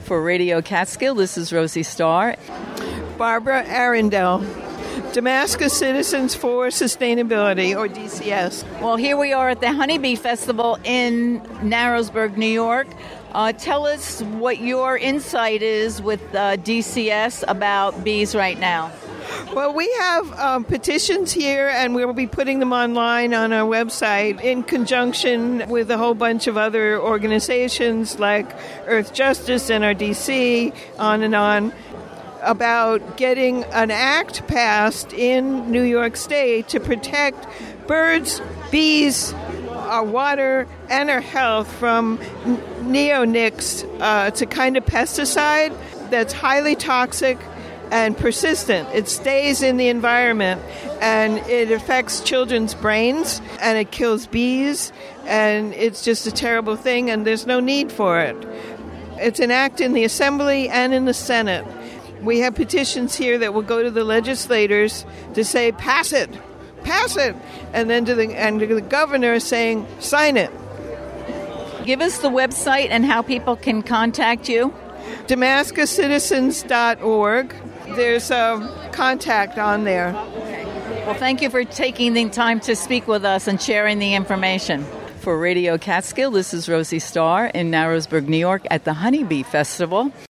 For Radio Catskill, this is Rosie Starr. Barbara Arundel, Damascus Citizens for Sustainability, or DCS. Well, here we are at the Honeybee Festival in Narrowsburg, New York. Tell us what your insight is with DCS about bees right now. Well, we have petitions here, and we'll be putting them online on our website in conjunction with a whole bunch of other organizations like Earth Justice, NRDC, on and on, about getting an act passed in New York State to protect birds, bees, our water, and our health from neonics. It's a kind of pesticide that's highly toxic and persistent. It stays in the environment, and it affects children's brains, and it kills bees, and it's just a terrible thing, and there's no need for it. It's an act in the Assembly and in the Senate. We have petitions here that will go to the legislators to say, pass it, and then to the governor saying, sign it. Give us the website and how people can contact you. DamascusCitizens.org. There's a contact on there. Well, thank you for taking the time to speak with us and sharing the information. For Radio Catskill, this is Rosie Starr in Narrowsburg, New York at the Honeybee Festival.